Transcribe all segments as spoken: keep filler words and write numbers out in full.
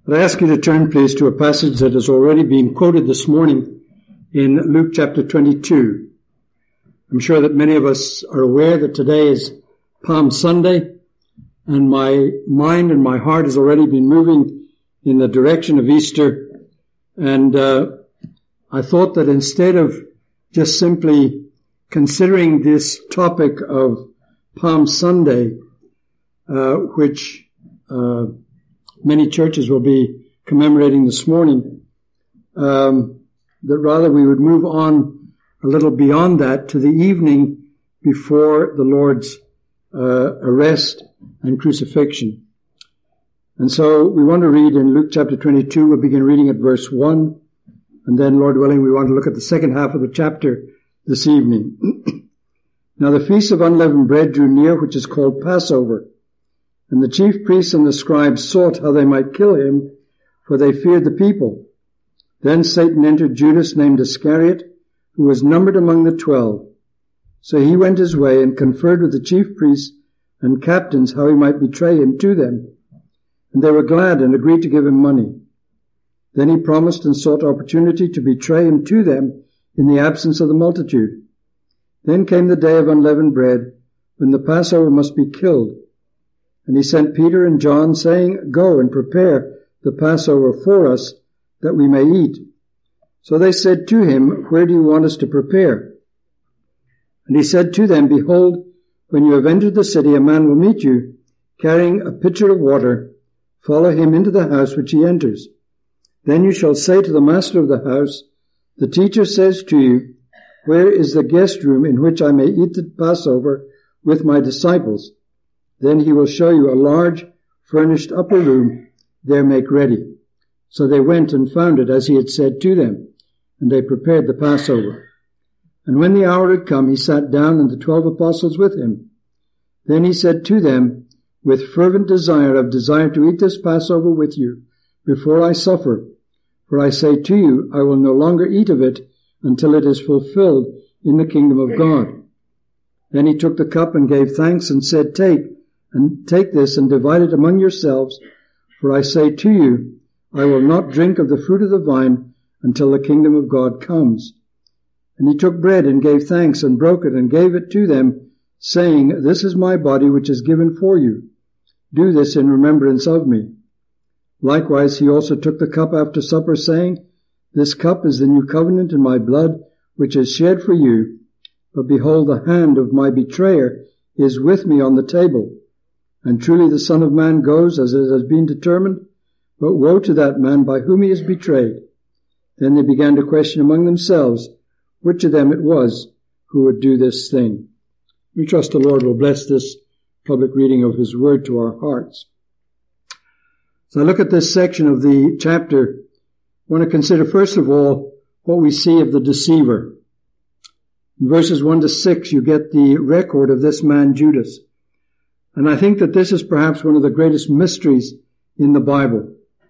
But I ask you to turn, please, to a passage that has already been quoted this morning in Luke chapter twenty-two. I'm sure that many of us are aware that today is Palm Sunday, and my mind and my heart has already been moving in the direction of Easter. And uh, I thought that instead of just simply considering this topic of Palm Sunday, uh, which uh, many churches will be commemorating this morning, um, that rather we would move on a little beyond that to the evening before the Lord's uh, arrest and crucifixion. And so we want to read in Luke chapter twenty-two. We'll begin reading at verse one, and then, Lord willing, we want to look at the second half of the chapter this evening. Now the feast of unleavened bread drew near, which is called Passover. And the chief priests and the scribes sought how they might kill him, for they feared the people. Then Satan entered Judas, named Iscariot, who was numbered among the twelve. So he went his way and conferred with the chief priests and captains how he might betray him to them. And they were glad and agreed to give him money. Then he promised and sought opportunity to betray him to them in the absence of the multitude. Then came the day of unleavened bread, when the Passover must be killed. And he sent Peter and John, saying, Go and prepare the Passover for us, that we may eat. So they said to him, Where do you want us to prepare? And he said to them, Behold, when you have entered the city, a man will meet you, carrying a pitcher of water. Follow him into the house which he enters. Then you shall say to the master of the house, The teacher says to you, Where is the guest room in which I may eat the Passover with my disciples? Then he will show you a large, furnished upper room. There make ready. So they went and found it as he had said to them, and they prepared the Passover. And when the hour had come, he sat down, and the twelve apostles with him. Then he said to them, With fervent desire I've desired to eat this Passover with you before I suffer. For I say to you, I will no longer eat of it until it is fulfilled in the kingdom of God. Then he took the cup and gave thanks and said, Take, and take this and divide it among yourselves. For I say to you, I will not drink of the fruit of the vine until the kingdom of God comes. And he took bread and gave thanks and broke it and gave it to them, saying, This is my body which is given for you. Do this in remembrance of me. Likewise he also took the cup after supper, saying, This cup is the new covenant in my blood, which is shed for you. But behold, the hand of my betrayer is with me on the table. And truly the Son of Man goes as it has been determined, but woe to that man by whom he is betrayed. Then they began to question among themselves which of them it was who would do this thing. We trust the Lord will bless this public reading of his word to our hearts. So I look at this section of the chapter. I want to consider first of all what we see of the deceiver. In verses one to six, you get the record of this man Judas. And I think that this is perhaps one of the greatest mysteries in the Bible.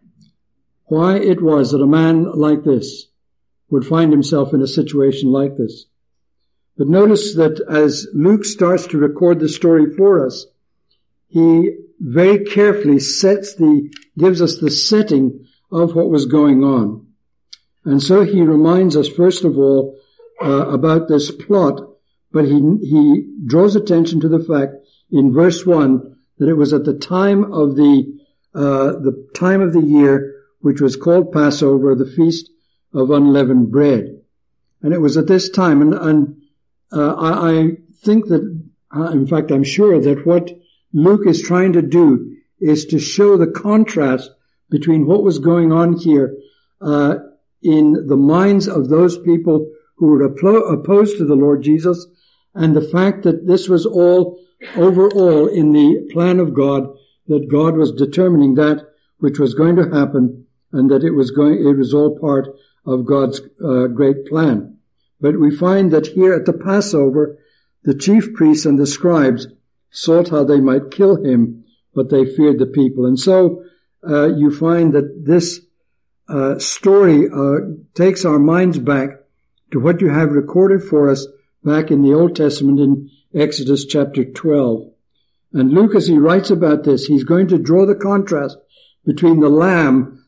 Why it was that a man like this would find himself in a situation like this. But notice that as Luke starts to record the story for us, he very carefully sets the, gives us the setting of what was going on. And so he reminds us, first of all, uh, about this plot, but he, he draws attention to the fact in verse one that it was at the time of the, uh, the time of the year which was called Passover, the Feast of Unleavened Bread. And it was at this time, and, and uh, I, I think that, uh, in fact, I'm sure that what Luke is trying to do is to show the contrast between what was going on here uh, in the minds of those people who were oppo- opposed to the Lord Jesus, and the fact that this was all overall in the plan of God, that God was determining that which was going to happen, and that it was going, it was all part of God's uh, great plan. But we find that here at the Passover, the chief priests and the scribes sought how they might kill him, but they feared the people. And so uh, you find that this uh, story uh, takes our minds back to what you have recorded for us back in the Old Testament in Exodus chapter twelve. And Luke, as he writes about this, he's going to draw the contrast between the lamb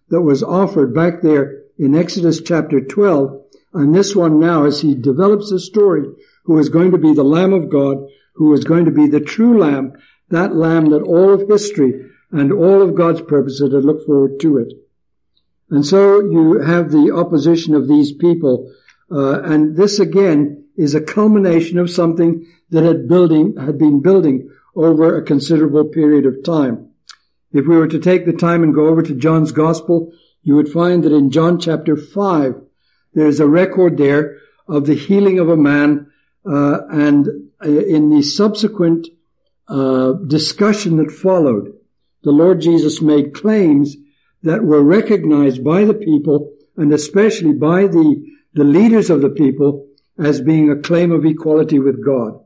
that was offered back there in Exodus chapter twelve, and this one now as he develops the story, who is going to be the Lamb of God, who is going to be the true Lamb, that Lamb that all of history and all of God's purposes had looked forward to it. And so you have the opposition of these people, uh, and this again is a culmination of something that had building, had been building over a considerable period of time. If we were to take the time and go over to John's Gospel, you would find that in John chapter five, there's a record there of the healing of a man, uh, and in the subsequent uh, discussion that followed, the Lord Jesus made claims that were recognized by the people, and especially by the, the leaders of the people, as being a claim of equality with God.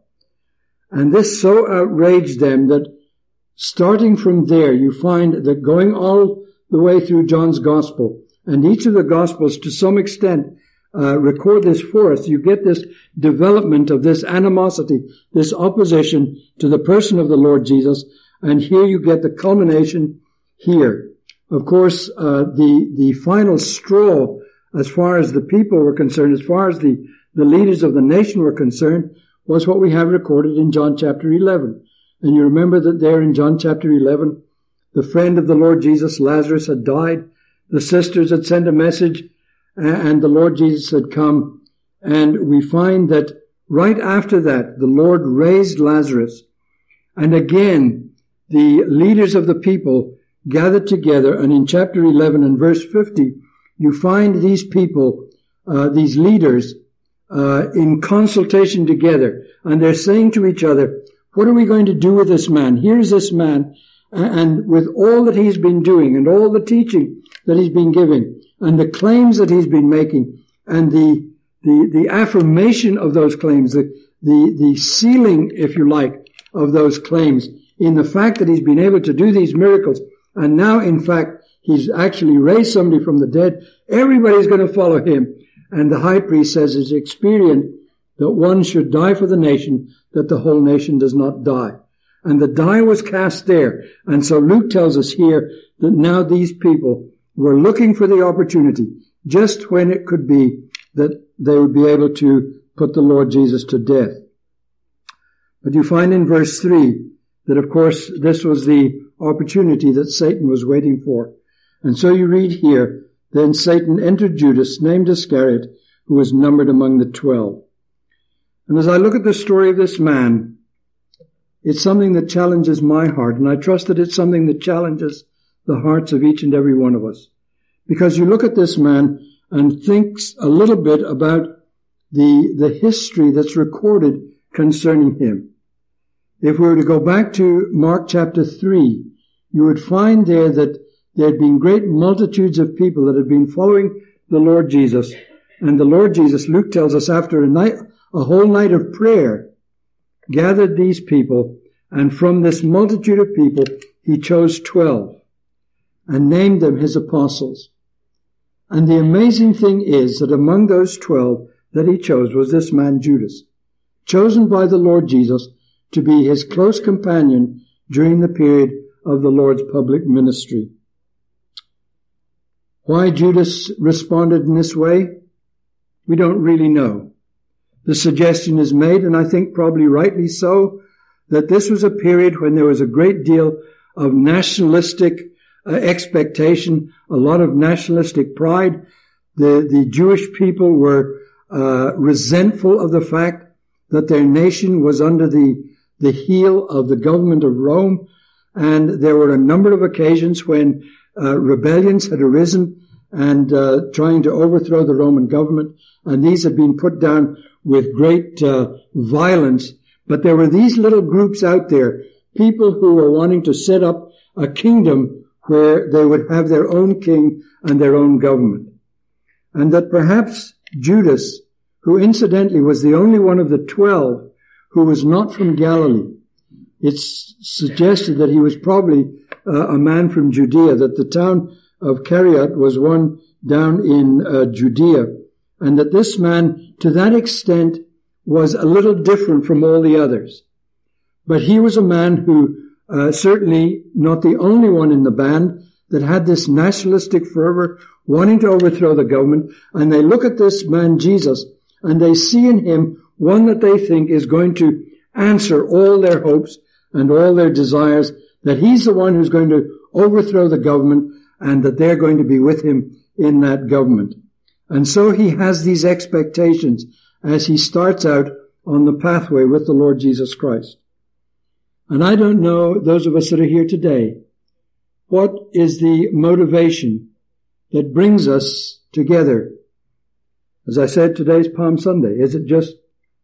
And this so outraged them that starting from there, you find that going all the way through John's Gospel, and each of the Gospels to some extent uh, record this for us, you get this development of this animosity, this opposition to the person of the Lord Jesus, and here you get the culmination here. Of course, uh, the, the final straw, as far as the people were concerned, as far as the, the leaders of the nation were concerned, was what we have recorded in John chapter eleven. And you remember that there in John chapter eleven, the friend of the Lord Jesus, Lazarus, had died. The sisters had sent a message, and the Lord Jesus had come. And we find that right after that, the Lord raised Lazarus. And again, the leaders of the people gathered together, and in chapter eleven and verse fifty, you find these people, uh, these leaders, uh, in consultation together, and they're saying to each other, what are we going to do with this man? Here's this man, and with all that he's been doing, and all the teaching that he's been giving, and the claims that he's been making, and the, the, the affirmation of those claims, the, the, the sealing, if you like, of those claims, in the fact that he's been able to do these miracles, and now, in fact, he's actually raised somebody from the dead. Everybody's going to follow him. And the high priest says it's expedient that one should die for the nation, that the whole nation does not die. And the die was cast there. And so Luke tells us here that now these people were looking for the opportunity, just when it could be that they would be able to put the Lord Jesus to death. But you find in verse three that, of course, this was the opportunity that Satan was waiting for. And so you read here, then Satan entered Judas, named Iscariot, who was numbered among the twelve. And as I look at the story of this man, it's something that challenges my heart, and I trust that it's something that challenges the hearts of each and every one of us. Because you look at this man and think a little bit about the, the history that's recorded concerning him. If we were to go back to Mark chapter three, you would find there that there had been great multitudes of people that had been following the Lord Jesus. And the Lord Jesus, Luke tells us, after a night, a whole night of prayer, gathered these people, and from this multitude of people, he chose twelve and named them his apostles. And the amazing thing is that among those twelve that he chose was this man Judas, chosen by the Lord Jesus to be his close companion during the period of the Lord's public ministry. Why Judas responded in this way, we don't really know. The suggestion is made, and I think probably rightly so, that this was a period when there was a great deal of nationalistic uh, expectation, a lot of nationalistic pride. The, the Jewish people were uh, resentful of the fact that their nation was under the, the heel of the government of Rome, and there were a number of occasions when uh, rebellions had arisen and uh, trying to overthrow the Roman government, and these had been put down with great uh, violence. But there were these little groups out there, people who were wanting to set up a kingdom where they would have their own king and their own government. And that perhaps Judas, who incidentally was the only one of the twelve who was not from Galilee, it's suggested that he was probably uh, a man from Judea, that the town of Cariot was one down in uh, Judea, and that this man, to that extent, was a little different from all the others. But he was a man who, uh, certainly not the only one in the band, that had this nationalistic fervor, wanting to overthrow the government, and they look at this man Jesus, and they see in him one that they think is going to answer all their hopes and all their desires, that he's the one who's going to overthrow the government, and that they're going to be with him in that government. And so he has these expectations as he starts out on the pathway with the Lord Jesus Christ. And I don't know, those of us that are here today, what is the motivation that brings us together? As I said, today's Palm Sunday. Is it just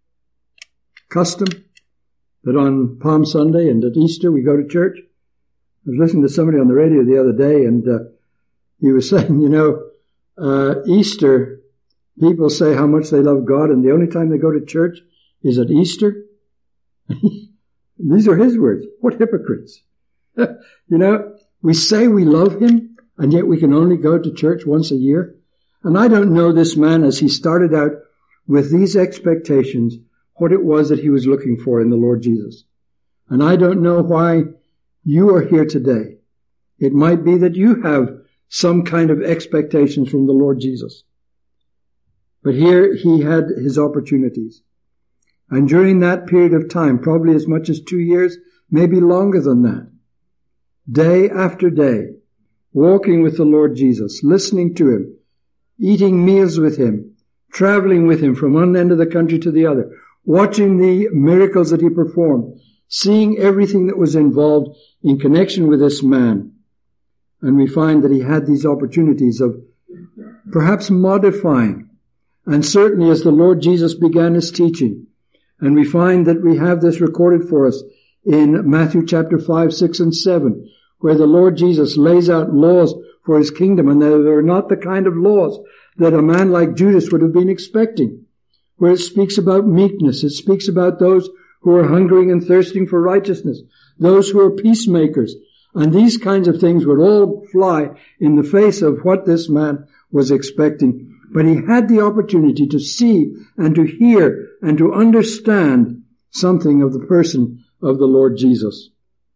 custom that on Palm Sunday and at Easter we go to church? I was listening to somebody on the radio the other day, and uh, he was saying, you know, uh, Easter, people say how much they love God, and the only time they go to church is at Easter. These are his words. What hypocrites. You know, we say we love him, and yet we can only go to church once a year. And I don't know this man, as he started out with these expectations, what it was that he was looking for in the Lord Jesus. And I don't know why you are here today. It might be that you have some kind of expectations from the Lord Jesus. But here he had his opportunities. And during that period of time, probably as much as two years, maybe longer than that, day after day, walking with the Lord Jesus, listening to him, eating meals with him, traveling with him from one end of the country to the other, watching the miracles that he performed, seeing everything that was involved in connection with this man. And we find that he had these opportunities of perhaps modifying. And certainly as the Lord Jesus began his teaching, and we find that we have this recorded for us in Matthew chapter five, six, and seven, where the Lord Jesus lays out laws for his kingdom, and they're not the kind of laws that a man like Judas would have been expecting, where it speaks about meekness, it speaks about those who are hungering and thirsting for righteousness, those who are peacemakers, and these kinds of things would all fly in the face of what this man was expecting. But he had the opportunity to see and to hear and to understand something of the person of the Lord Jesus.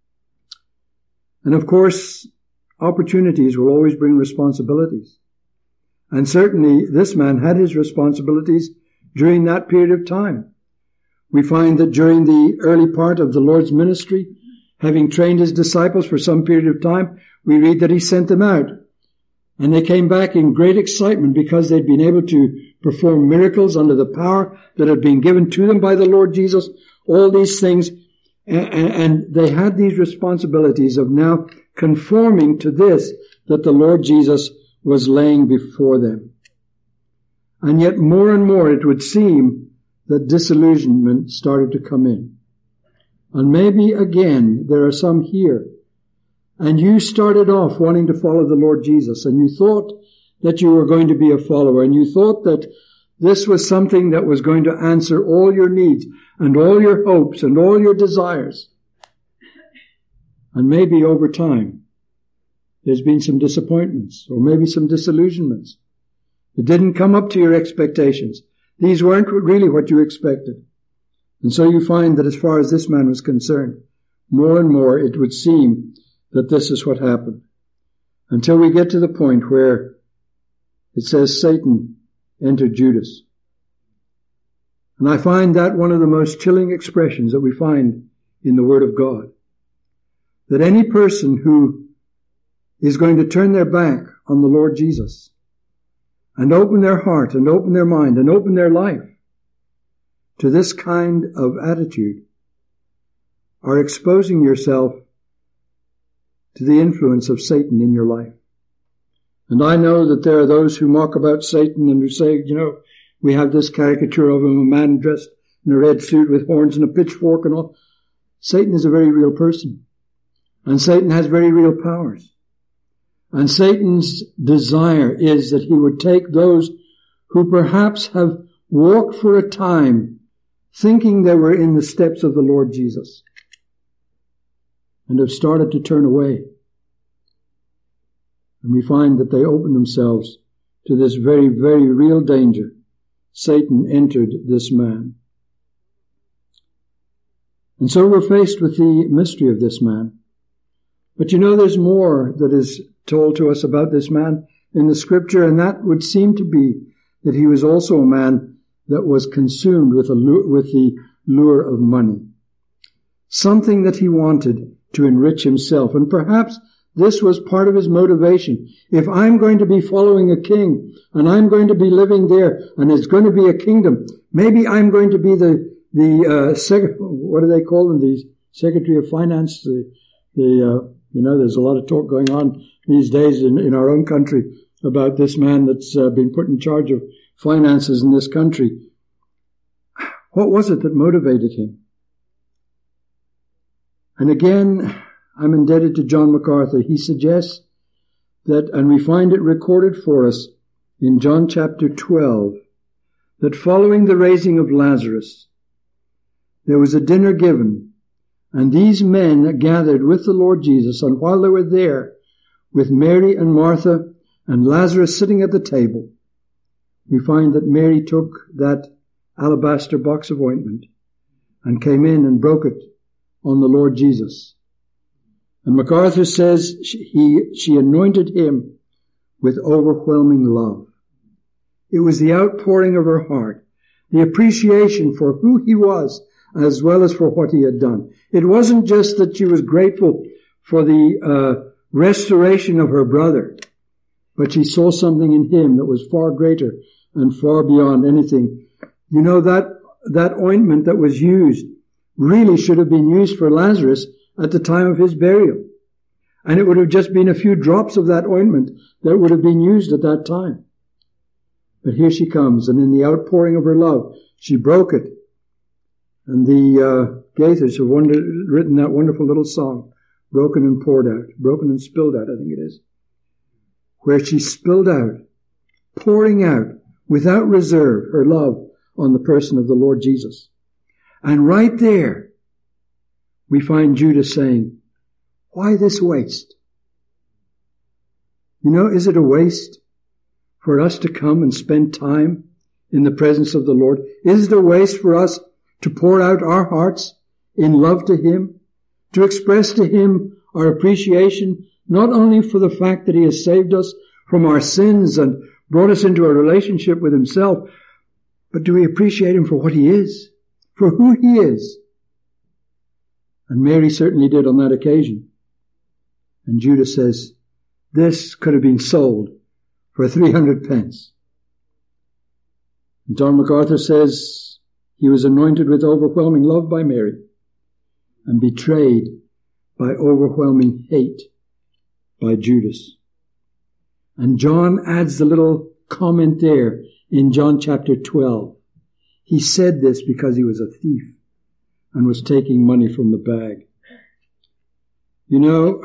And of course, opportunities will always bring responsibilities. And certainly this man had his responsibilities during that period of time. We find that during the early part of the Lord's ministry, having trained his disciples for some period of time, we read that he sent them out. And they came back in great excitement because they'd been able to perform miracles under the power that had been given to them by the Lord Jesus, all these things. And they had these responsibilities of now conforming to this that the Lord Jesus was laying before them. And yet more and more it would seem that disillusionment started to come in. And maybe again there are some here, and you started off wanting to follow the Lord Jesus, and you thought that you were going to be a follower, and you thought that this was something that was going to answer all your needs and all your hopes and all your desires. And maybe over time there's been some disappointments, or maybe some disillusionments. It didn't come up to your expectations. These weren't really what you expected. And so you find that as far as this man was concerned, more and more it would seem that this is what happened. Until we get to the point where it says Satan entered Judas. And I find that one of the most chilling expressions that we find in the Word of God. That any person who is going to turn their back on the Lord Jesus and open their heart and open their mind and open their life to this kind of attitude are exposing yourself to the influence of Satan in your life. And I know that there are those who mock about Satan and who say, you know, we have this caricature of him, a man dressed in a red suit with horns and a pitchfork and all. Satan is a very real person. And Satan has very real powers. And Satan's desire is that he would take those who perhaps have walked for a time thinking they were in the steps of the Lord Jesus and have started to turn away. And we find that they open themselves to this very, very real danger. Satan entered this man. And so we're faced with the mystery of this man. But you know, there's more that is told to us about this man in the scripture, and that would seem to be that he was also a man that was consumed with, a, with the lure of money. Something that he wanted to enrich himself, and perhaps this was part of his motivation. If I'm going to be following a king, and I'm going to be living there, and it's going to be a kingdom, maybe I'm going to be the, the, uh, sec- what do they call them? The Secretary of Finance, the, the, uh, you know, there's a lot of talk going on these days in, in our own country about this man that's uh, been put in charge of finances in this country. What was it that motivated him? And again, I'm indebted to John MacArthur. He suggests that, and we find it recorded for us in John chapter twelve, that following the raising of Lazarus, there was a dinner given, and these men gathered with the Lord Jesus, and while they were there, with Mary and Martha and Lazarus sitting at the table, we find that Mary took that alabaster box of ointment and came in and broke it on the Lord Jesus. And MacArthur says she, he, she anointed him with overwhelming love. It was the outpouring of her heart, the appreciation for who he was as well as for what he had done. It wasn't just that she was grateful for the uh, restoration of her brother, but she saw something in him that was far greater and far beyond anything. You know, that that ointment that was used really should have been used for Lazarus at the time of his burial. And it would have just been a few drops of that ointment that would have been used at that time. But here she comes, and in the outpouring of her love, she broke it. And the uh, Gaithers have wonder, written that wonderful little song, Broken and Poured Out, Broken and Spilled Out, I think it is, where she spilled out, pouring out, without reserve, her love on the person of the Lord Jesus. And right there, we find Judas saying, why this waste? You know, is it a waste for us to come and spend time in the presence of the Lord? Is it a waste for us to pour out our hearts in love to Him, to express to Him our appreciation, not only for the fact that He has saved us from our sins and brought us into a relationship with Himself, but do we appreciate Him for what He is, for who He is? And Mary certainly did on that occasion. And Judas says, this could have been sold for three hundred pence. And John MacArthur says he was anointed with overwhelming love by Mary and betrayed by overwhelming hate by Judas. And John adds the little comment there in John chapter twelve. He said this because he was a thief and was taking money from the bag. You know,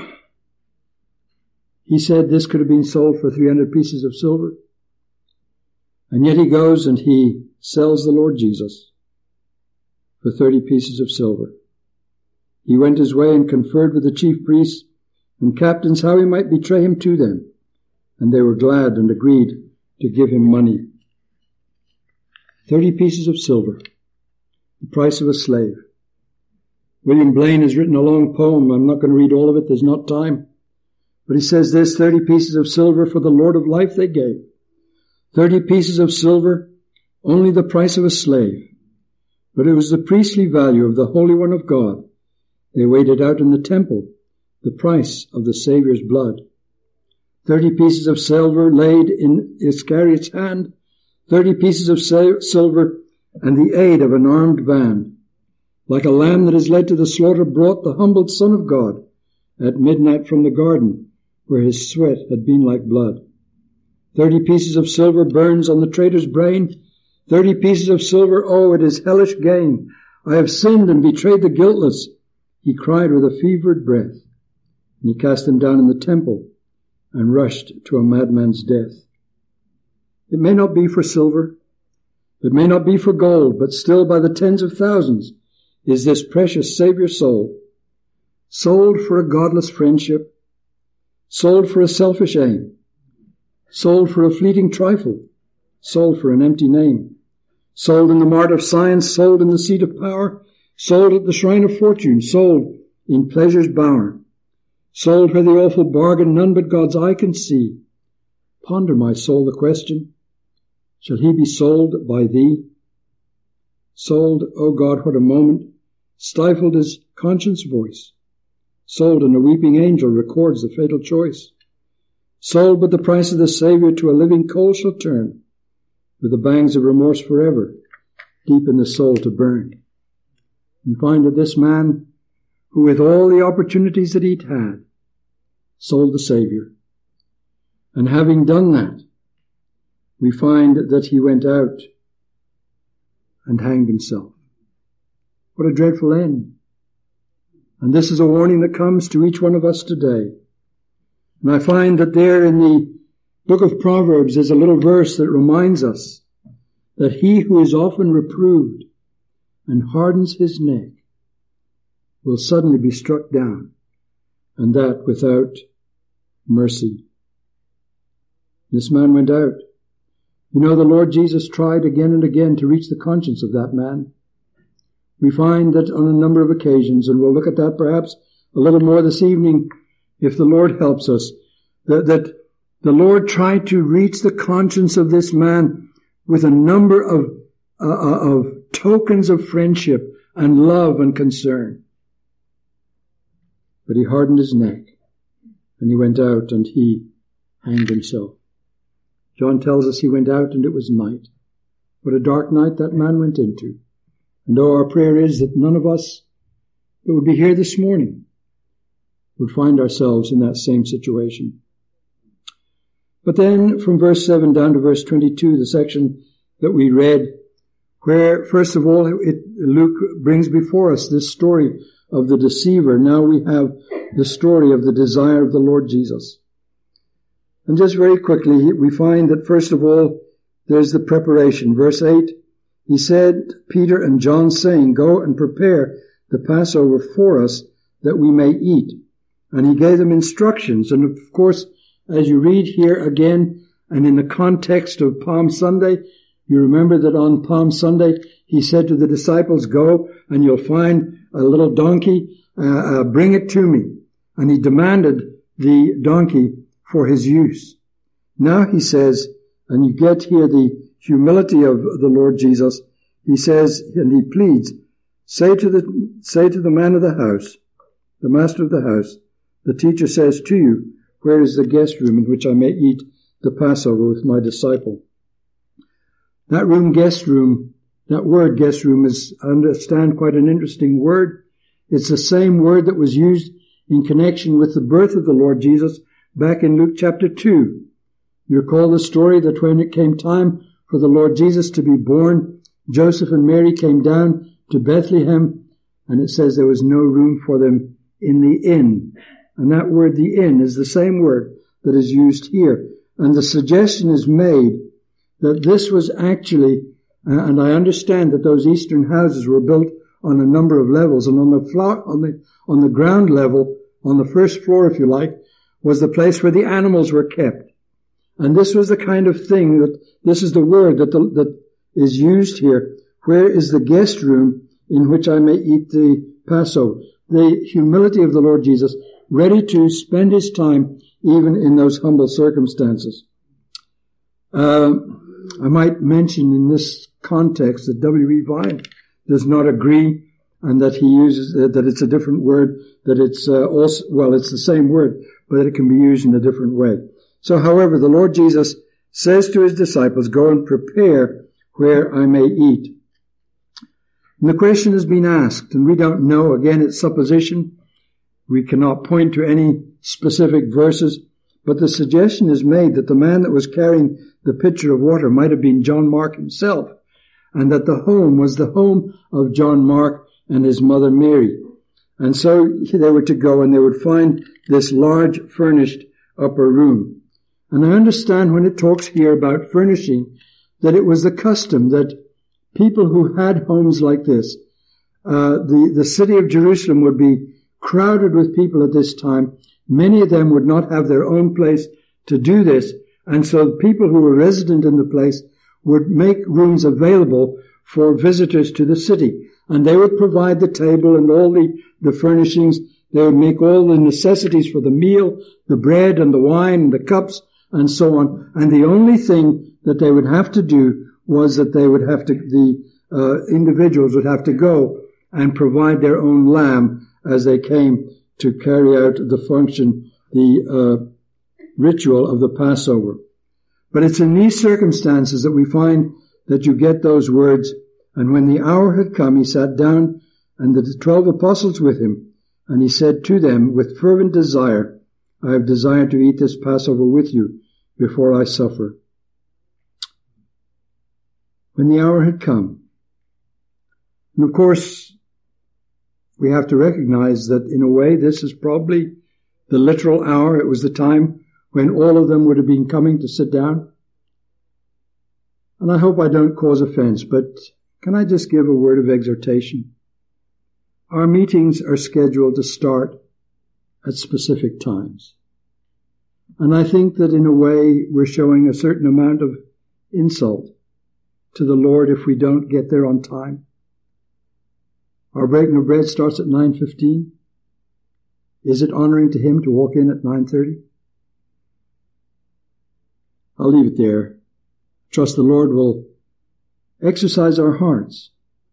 he said this could have been sold for three hundred pieces of silver. And yet he goes and he sells the Lord Jesus for thirty pieces of silver. He went his way and conferred with the chief priests and captains how he might betray him to them. And they were glad and agreed to give him money. Thirty pieces of silver, the price of a slave. William Blaine has written a long poem. I'm not going to read all of it. There's not time. But he says this, thirty pieces of silver for the Lord of life they gave. Thirty pieces of silver, only the price of a slave. But it was the priestly value of the Holy One of God. They weighed it out in the temple, the price of the Saviour's blood. Thirty pieces of silver laid in Iscariot's hand, thirty pieces of silver and the aid of an armed band. Like a lamb that is led to the slaughter brought the humbled Son of God at midnight from the garden, where his sweat had been like blood. Thirty pieces of silver burns on the traitor's brain. Thirty pieces of silver, oh, it is hellish gain. I have sinned and betrayed the guiltless, he cried with a fevered breath. And he cast them down in the temple and rushed to a madman's death. It may not be for silver, it may not be for gold, but still by the tens of thousands is this precious Savior sold. Sold for a godless friendship, sold for a selfish aim, sold for a fleeting trifle, sold for an empty name, sold in the mart of science, sold in the seat of power, sold at the shrine of fortune, sold in pleasure's bower, Sold where the awful bargain none but God's eye can see. Ponder, my soul, the question, shall he be sold by thee? Sold, O God, what a moment, stifled his conscience voice. Sold, and a weeping angel records the fatal choice. Sold, but the price of the Saviour to a living coal shall turn, with the bangs of remorse forever, deep in the soul to burn. We find that this man, who with all the opportunities that he'd had, sold the Saviour. And having done that, we find that he went out and hanged himself. What a dreadful end. And this is a warning that comes to each one of us today. And I find that there in the book of Proverbs is a little verse that reminds us that he who is often reproved and hardens his neck will suddenly be struck down, and that without mercy. This man went out. You know, the Lord Jesus tried again and again to reach the conscience of that man. We find that on a number of occasions, and we'll look at that perhaps a little more this evening, if the Lord helps us, that, that the Lord tried to reach the conscience of this man with a number of, uh, of tokens of friendship and love and concern. But he hardened his neck, and he went out and he hanged himself. John tells us he went out and it was night. What a dark night that man went into. And oh, our prayer is that none of us that would be here this morning would find ourselves in that same situation. But then from verse seven down to verse twenty-two, the section that we read, where first of all it, Luke brings before us this story of the deceiver. Now we have the story of the desire of the Lord Jesus. And just very quickly, we find that first of all, there's the preparation. Verse eight, he said, Peter and John saying, go and prepare the Passover for us that we may eat. And he gave them instructions. And of course, as you read here again, and in the context of Palm Sunday, you remember that on Palm Sunday, he said to the disciples, go and you'll find a little donkey, uh, uh, bring it to me. And he demanded the donkey for his use. Now he says, and you get here the humility of the Lord Jesus, he says, and he pleads, say to the, say to the man of the house, the master of the house, the teacher says to you, where is the guest room in which I may eat the Passover with my disciple? That room, guest room, that word guest room is, I understand, quite an interesting word. It's the same word that was used in connection with the birth of the Lord Jesus back in Luke chapter two. You recall the story that when it came time for the Lord Jesus to be born, Joseph and Mary came down to Bethlehem, and it says there was no room for them in the inn. And that word, the inn, is the same word that is used here. And the suggestion is made that this was actually, uh, and I understand that those eastern houses were built on a number of levels, and on the floor, on the on the ground level, on the first floor, if you like, was the place where the animals were kept. And this was the kind of thing that, this is the word that the, that is used here. Where is the guest room in which I may eat the Passover? The humility of the Lord Jesus, ready to spend his time even in those humble circumstances. Uh, I might mention in this context that W E Vine does not agree, and that he uses, uh, that it's a different word, that it's uh, also, well, it's the same word, but it can be used in a different way. So, however, the Lord Jesus says to his disciples, go and prepare where I may eat. And the question has been asked, and we don't know, again, it's supposition. We cannot point to any specific verses, but the suggestion is made that the man that was carrying the pitcher of water might have been John Mark himself, and that the home was the home of John Mark and his mother Mary. And so they were to go and they would find this large furnished upper room. And I understand when it talks here about furnishing that it was the custom that people who had homes like this, uh, the, the city of Jerusalem would be crowded with people at this time. Many of them would not have their own place to do this. And so people who were resident in the place would make rooms available for visitors to the city. And they would provide the table and all the, the furnishings They would make all the necessities for the meal, the bread and the wine and the cups and so on. And the only thing that they would have to do was that they would have to, the uh, individuals would have to go and provide their own lamb as they came to carry out the function, the uh, ritual of the Passover. But it's in these circumstances that we find that you get those words, and when the hour had come, he sat down, and the twelve apostles with him, and he said to them, with fervent desire, I have desired to eat this Passover with you before I suffer. When the hour had come. And of course, we have to recognize that in a way this is probably the literal hour. It was the time when all of them would have been coming to sit down. And I hope I don't cause offense, but can I just give a word of exhortation? Our meetings are scheduled to start at specific times. And I think that in a way we're showing a certain amount of insult to the Lord if we don't get there on time. Our breaking of bread starts at nine fifteen. Is it honoring to Him to walk in at nine thirty? I'll leave it there. Trust the Lord will exercise our hearts.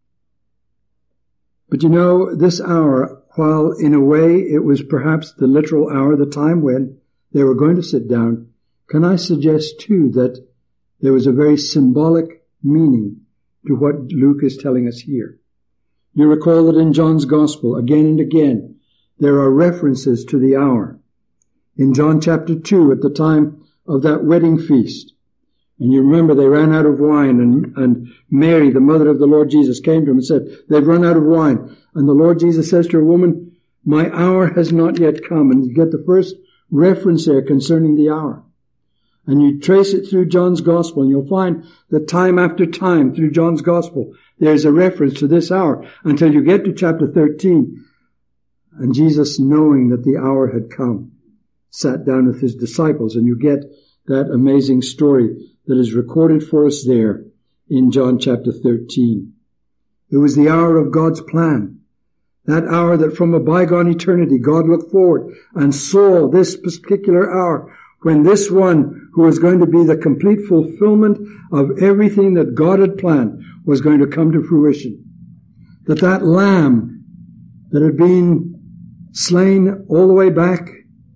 But you know, this hour, while in a way it was perhaps the literal hour, the time when they were going to sit down, can I suggest too that there was a very symbolic meaning to what Luke is telling us here. You recall that in John's Gospel, again and again, there are references to the hour. In John chapter two, at the time of that wedding feast, and you remember they ran out of wine, and, and Mary, the mother of the Lord Jesus, came to him and said, they've run out of wine. And the Lord Jesus says to her, woman, my hour has not yet come. And you get the first reference there concerning the hour. And you trace it through John's Gospel, and you'll find that time after time through John's Gospel, there's a reference to this hour until you get to chapter thirteen. And Jesus, knowing that the hour had come, sat down with his disciples, and you get that amazing story that is recorded for us there in John chapter thirteen. It was the hour of God's plan. That hour that from a bygone eternity God looked forward and saw this particular hour when this one who was going to be the complete fulfillment of everything that God had planned was going to come to fruition. That that lamb that had been slain all the way back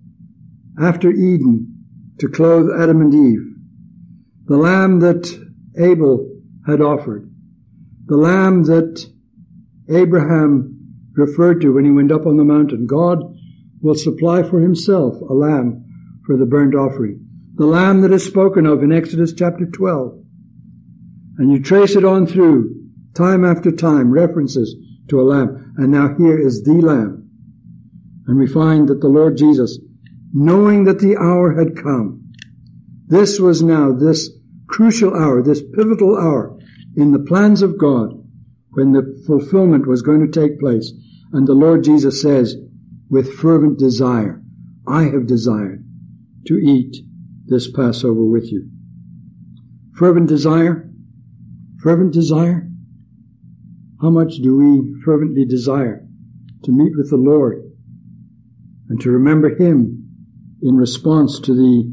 after Eden to clothe Adam and Eve, the lamb that Abel had offered, the lamb that Abraham referred to when he went up on the mountain, God will supply for himself a lamb for the burnt offering. The lamb that is spoken of in Exodus chapter twelve. And you trace it on through, time after time, references to a lamb. And now here is the lamb. And we find that the Lord Jesus, knowing that the hour had come, this was now this crucial hour, this pivotal hour in the plans of God, when the fulfillment was going to take place. And the Lord Jesus says, with fervent desire, I have desired to eat this Passover with you. Fervent desire? Fervent desire? How much do we fervently desire to meet with the Lord and to remember Him in response to the,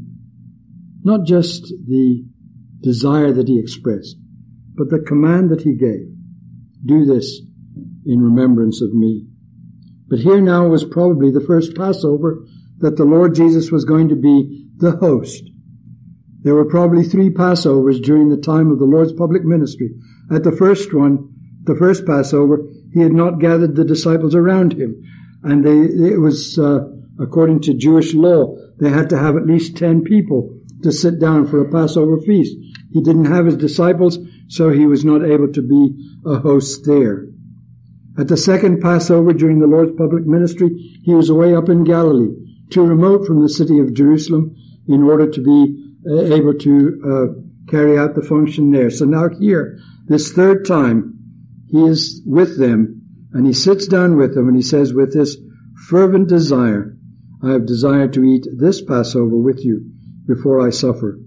not just the desire that He expressed, but the command that He gave. Do this in remembrance of me. But here now was probably the first Passover that the Lord Jesus was going to be the host. There were probably three Passovers during the time of the Lord's public ministry. At the first one, the first Passover, He had not gathered the disciples around Him. And they, it was, uh, according to Jewish law, they had to have at least ten people to sit down for a Passover feast. He didn't have His disciples, so He was not able to be a host there. At the second Passover during the Lord's public ministry, He was away up in Galilee, too remote from the city of Jerusalem in order to be uh, able to uh, carry out the function there. So now here, this third time, He is with them, and He sits down with them, and He says, with this fervent desire, I have desired to eat this Passover with you before I suffer.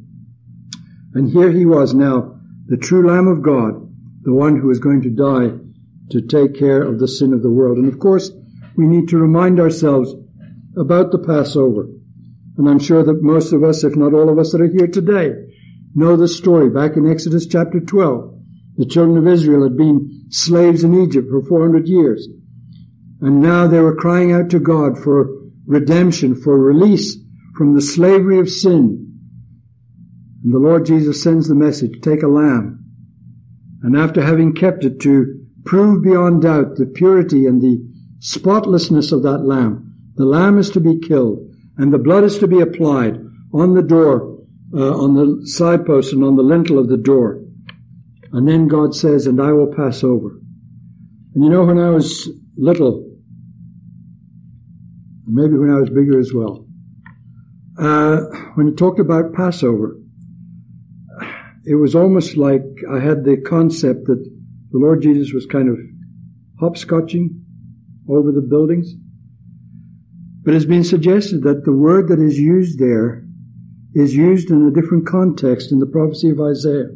And here He was now, the true Lamb of God, the one who is going to die to take care of the sin of the world. And of course, we need to remind ourselves about the Passover. And I'm sure that most of us, if not all of us that are here today, know the story. Back in Exodus chapter twelve, the children of Israel had been slaves in Egypt for four hundred years. And now they were crying out to God for redemption, for release from the slavery of sin. And the Lord Jesus sends the message, take a lamb. And after having kept it to prove beyond doubt the purity and the spotlessness of that lamb, the lamb is to be killed and the blood is to be applied on the door, uh, on the side post and on the lintel of the door. And then God says, and I will pass over. And you know, when I was little, maybe when I was bigger as well, uh, when it talked about Passover, it was almost like I had the concept that the Lord Jesus was kind of hopscotching over the buildings. But it's been suggested that the word that is used there is used in a different context in the prophecy of Isaiah.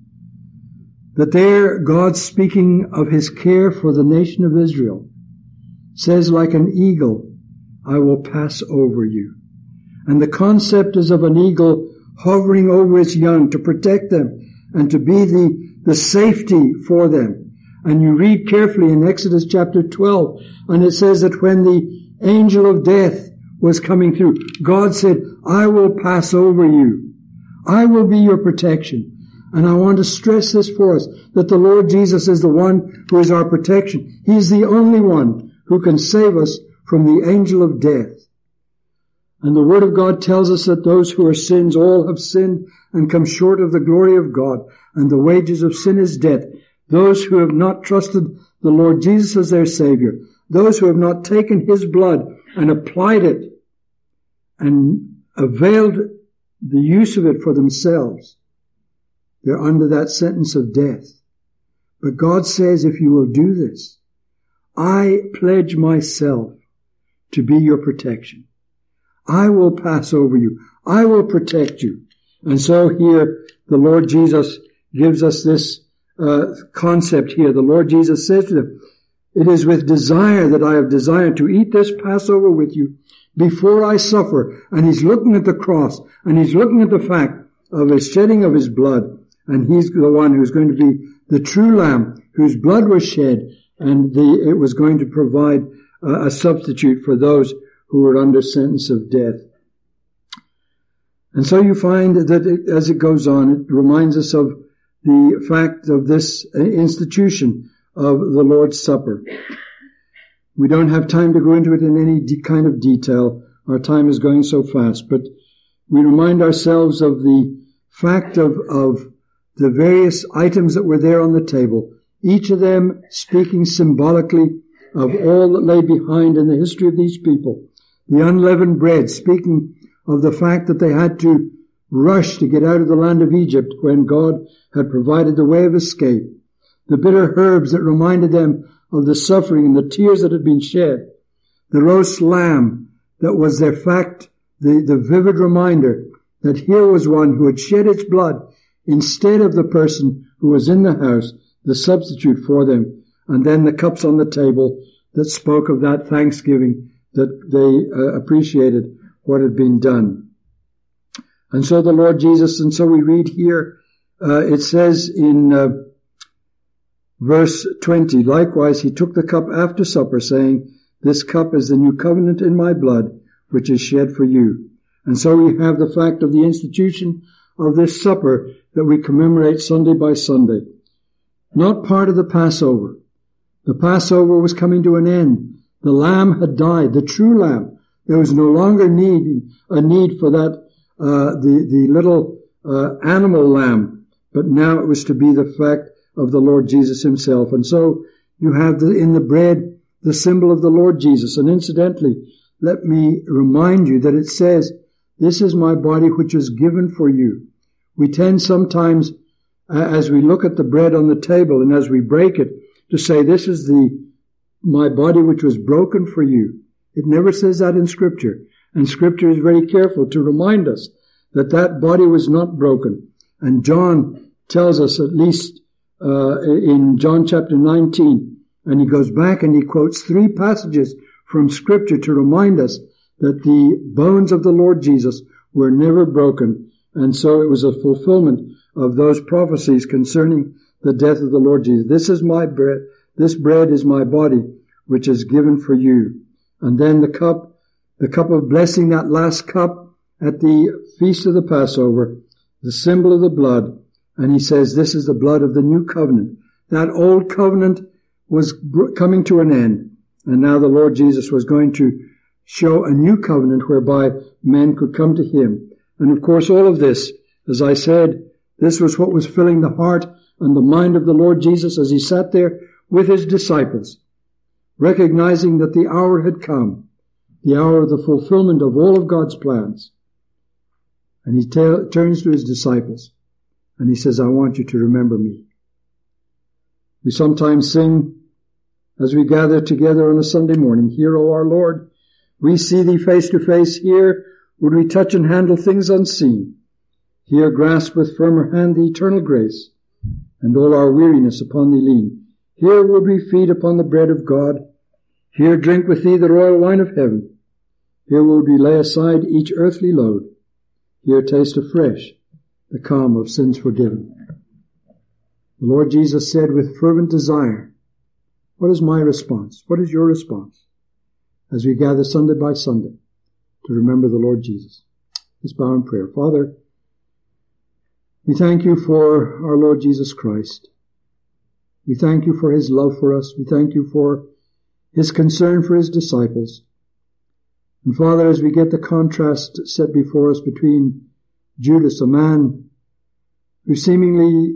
That there, God, speaking of his care for the nation of Israel, says, like an eagle, I will pass over you. And the concept is of an eagle hovering over its young to protect them and to be the, the safety for them. And you read carefully in Exodus chapter twelve, and it says that when the angel of death was coming through, God said, I will pass over you. I will be your protection. And I want to stress this for us, that the Lord Jesus is the one who is our protection. He is the only one who can save us from the angel of death. And the Word of God tells us that those who are sins all have sinned and come short of the glory of God, and the wages of sin is death. Those who have not trusted the Lord Jesus as their Savior, those who have not taken his blood and applied it and availed the use of it for themselves, they're under that sentence of death. But God says, if you will do this, I pledge myself to be your protection. I will pass over you. I will protect you. And so here the Lord Jesus gives us this uh, concept here. The Lord Jesus says to them, it is with desire that I have desired to eat this Passover with you before I suffer. And he's looking at the cross, and he's looking at the fact of the shedding of his blood. And he's the one who's going to be the true lamb whose blood was shed, and the, it was going to provide uh, a substitute for those who were under sentence of death. And so you find that it, as it goes on, it reminds us of the fact of this institution of the Lord's Supper. We don't have time to go into it in any de- kind of detail. Our time is going so fast, but we remind ourselves of the fact of, of the various items that were there on the table, each of them speaking symbolically of all that lay behind in the history of these people. The unleavened bread, speaking of the fact that they had to rush to get out of the land of Egypt when God had provided the way of escape. The bitter herbs that reminded them of the suffering and the tears that had been shed. The roast lamb that was their fact, the, the vivid reminder that here was one who had shed its blood instead of the person who was in the house, the substitute for them. And then the cups on the table that spoke of that thanksgiving, that they uh, appreciated what had been done. And so the Lord Jesus, and so we read here, uh, it says in uh, verse twenty, likewise he took the cup after supper, saying, this cup is the new covenant in my blood, which is shed for you. And so we have the fact of the institution of this supper that we commemorate Sunday by Sunday. Not part of the Passover. The Passover was coming to an end. The lamb had died, the true lamb. There was no longer need, a need for that, uh, the, the little, uh, animal lamb. But now it was to be the fact of the Lord Jesus himself. And so you have the, in the bread, the symbol of the Lord Jesus. And incidentally, let me remind you that it says, this is my body which is given for you. We tend sometimes, uh, as we look at the bread on the table and as we break it, to say, this is the, my body which was broken for you. It never says that in Scripture. And Scripture is very careful to remind us that that body was not broken. And John tells us, at least uh, in John chapter nineteen, and he goes back and he quotes three passages from Scripture to remind us that the bones of the Lord Jesus were never broken. And so it was a fulfillment of those prophecies concerning the death of the Lord Jesus. This is my bread. This bread is my body, which is given for you. And then the cup, the cup of blessing, that last cup at the feast of the Passover, the symbol of the blood. And he says, this is the blood of the new covenant. That old covenant was coming to an end. And now the Lord Jesus was going to show a new covenant whereby men could come to him. And of course, all of this, as I said, this was what was filling the heart and the mind of the Lord Jesus as he sat there with his disciples, recognizing that the hour had come, the hour of the fulfillment of all of God's plans. And he t- turns to his disciples and he says, I want you to remember me. We sometimes sing as we gather together on a Sunday morning, Hear, O our Lord, we see thee face to face. Here would we touch and handle things unseen. Here grasp with firmer hand the eternal grace, and all our weariness upon thee lean. Here would we feed upon the bread of God. Here drink with thee the royal wine of heaven. Here would we lay aside each earthly load. Here taste afresh the calm of sins forgiven. The Lord Jesus said with fervent desire, what is my response? What is your response as we gather Sunday by Sunday to remember the Lord Jesus? Let's bow in prayer. Father, we thank you for our Lord Jesus Christ. We thank you for his love for us. We thank you for his concern for his disciples. And Father, as we get the contrast set before us between Judas, a man who seemingly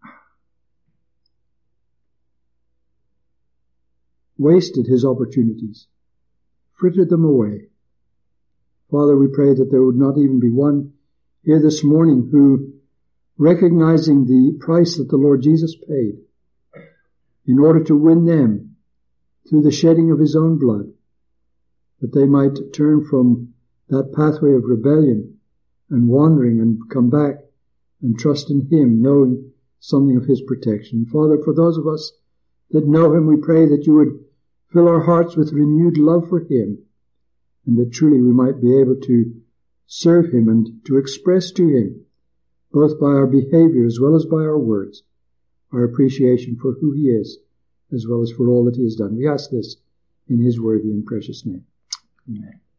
wasted his opportunities, frittered them away. Father, we pray that there would not even be one here this morning who, recognizing the price that the Lord Jesus paid in order to win them through the shedding of his own blood, that they might turn from that pathway of rebellion and wandering and come back and trust in him, knowing something of his protection. Father, for those of us that know him, we pray that you would fill our hearts with renewed love for him, and that truly we might be able to serve him and to express to him, both by our behavior as well as by our words, our appreciation for who he is, as well as for all that he has done. We ask this in his worthy and precious name. Amen.